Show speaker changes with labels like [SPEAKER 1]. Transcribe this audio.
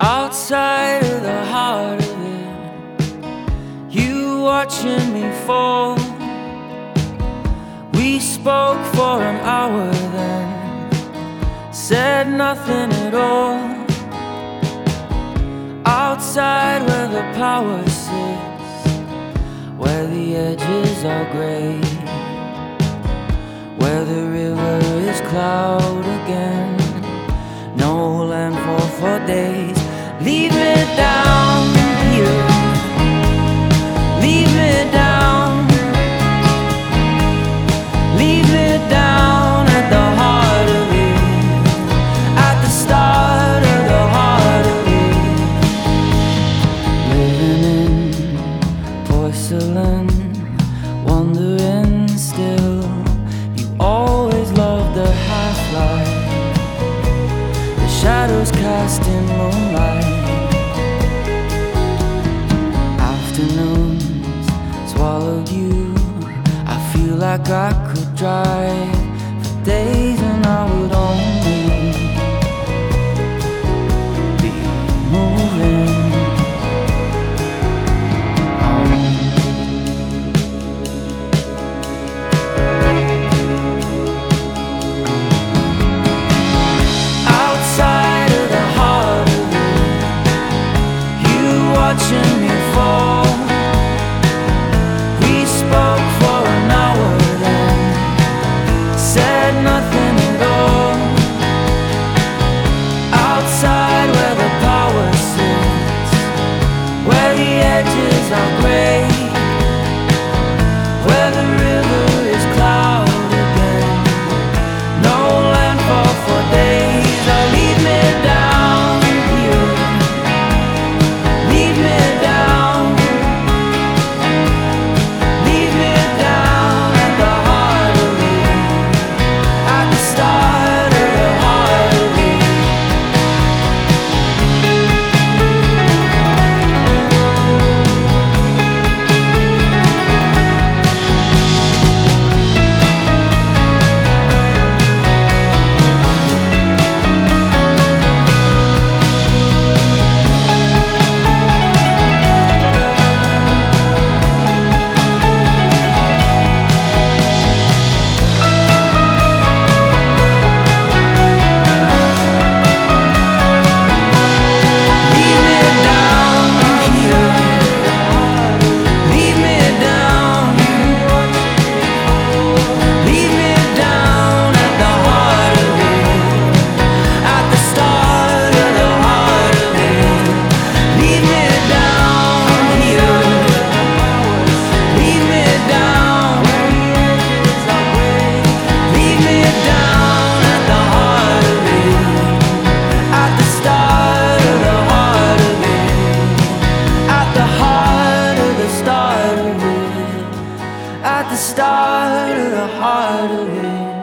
[SPEAKER 1] outside of the heart of it. You watching me fall. We spoke for an hour then, said nothing at all. Outside where the power sits, where the edges are gray, where the river is cloud again. No landfall for days. Leave me down here, leave me down, leave me down at the heart of it, at the start of the heart of it. Living in porcelain, wondering still, you always loved the half-life, the shadows cast in moonlight. Afternoons swallowed you. I feel like I could drive for days and I would only be moving on. Outside of the heart of it, you watching me fall. We spoke for an hour then, said nothing at all. Outside where the power sits, where the edges are gray, where the river is cloud again. No landfall for days. Oh, leave me down here, leave me down, leave me down at the heart of it, at the start of the heart of it. Leave me down here, leave me down, leave me down at the heart of it, at the start of the heart of it. Leave me down here, leave me down, leave me down at the heart of it, at the start of the heart of it, at the heart of the start of it, at the start of the heart of it.